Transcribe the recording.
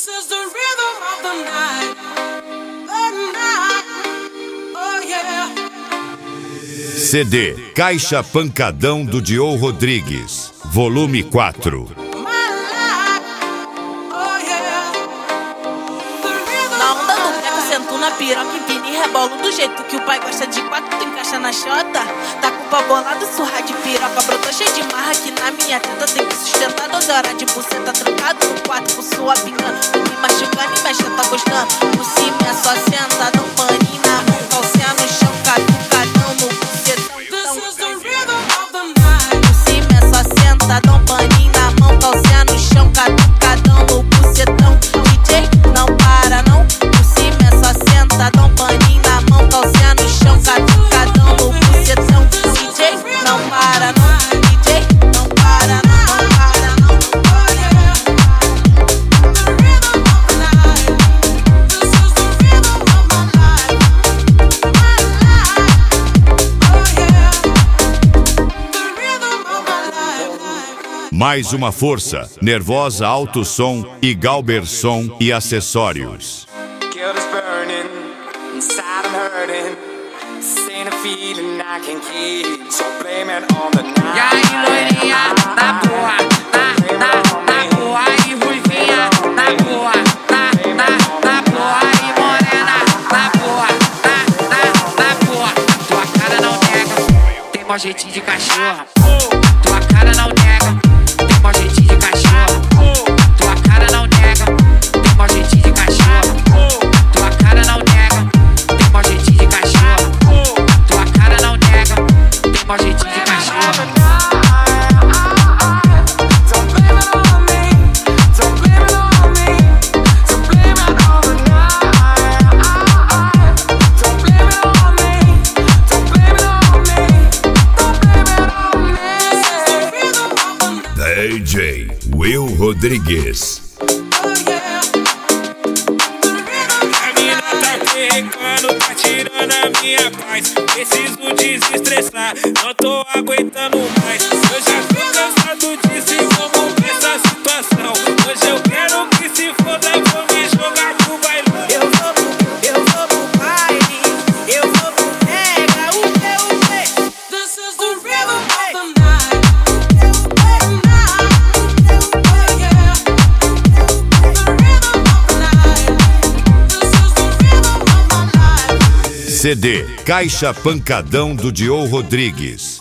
This is the rhythm of the night. The night. Oh yeah. CD Caixa Pancadão do Dio Rodrigues, volume 4. Na onda do beco, sento na piroca, empina e rebolo do jeito que o pai gosta de quatro, tu encaixa na xota. Tá com o pau bolado, surra de piroca, brotou cheio de marra que na minha teta tem que sustentar 12 horas de buceta trancado no quarto com sua picando, me machucando e mexe, tá gostando. Por cima é só senta, dá um paninho na mão, calcinha no chão, catucadão no bucetão. Por cima é só senta, dá um paninho na mão, calcinha no chão, catucadão no bucetão. DJ não para não, por cima é só senta, dá um paninho na mão, calcinha no chão, catucadão no bucetão. DJ não para não, DJ não para não, não para não. Mais uma força, Nervosa Alto Som e Galberson e acessórios. Guilt is burning, inside I'm hurting. This ain't a feeling I can keep, so blame it on the night. E aí, loirinha, na boa, na boa, e ruivinha, na boa, na boa, e morena, na boa, na boa. Tua cara não nega, tem mó jeitinho de cachorro. Tua cara não nega, tem mó jeitinho de cachorro. Tua cara não nega, tem mó jeitinho de cachorro. Tua cara não nega, tem mó jeitinho de cachorro. Tua cara não nega, tem mó jeitinho de cachorro. Don't blame it on me, don't blame it on me, so blame it on the night. Don't blame it on me, don't blame it on me, don't blame it on me. DJ Will Rodrigues. A mina tá perrecando, tá tirando a minha paz. Preciso desestressar, não tô aguentando mais. Eu já tô cansado disso e vou mudar essa situação. Hoje eu quero que se foda, vou me jogar pro bailão. Eu vou pro baile, eu vou pro pega, o que? This is the rhythm of the night. CD Caixa Pancadão do Dio Rodrigues.